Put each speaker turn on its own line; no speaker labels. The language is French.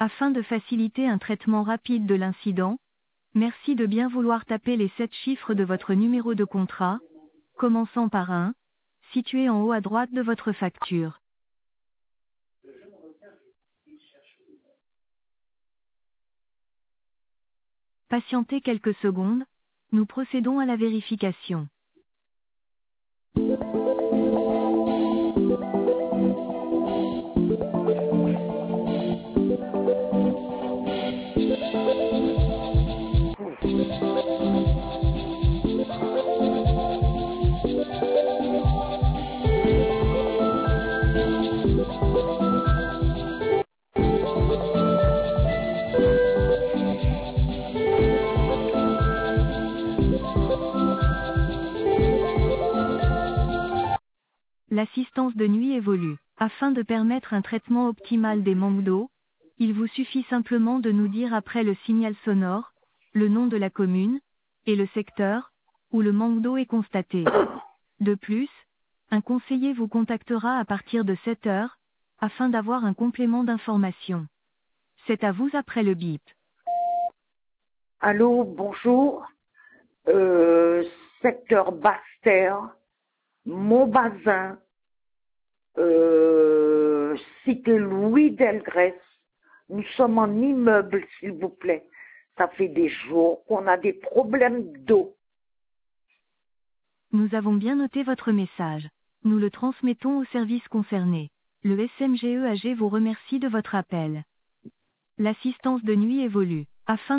Afin de faciliter un traitement rapide de l'incident, merci de bien vouloir taper les 7 chiffres de votre numéro de contrat, commençant par 1, situé en haut à droite de votre facture. Patientez quelques secondes, nous procédons à la vérification. L'assistance de nuit évolue. Afin de permettre un traitement optimal des manques d'eau, il vous suffit simplement de nous dire après le signal sonore, le nom de la commune, et le secteur, où le manque d'eau est constaté. De plus, un conseiller vous contactera à partir de 7 heures, afin d'avoir un complément d'information. C'est à vous après le bip.
Allô, bonjour. Secteur Basse-Terre, Montbazin, cité Louis Delgrès. Nous sommes en immeuble, s'il vous plaît. Ça fait des jours qu'on a des problèmes d'eau.
Nous avons bien noté votre message. Nous le transmettons aux services concernés. Le SMGEAG vous remercie de votre appel. L'assistance de nuit évolue. Afin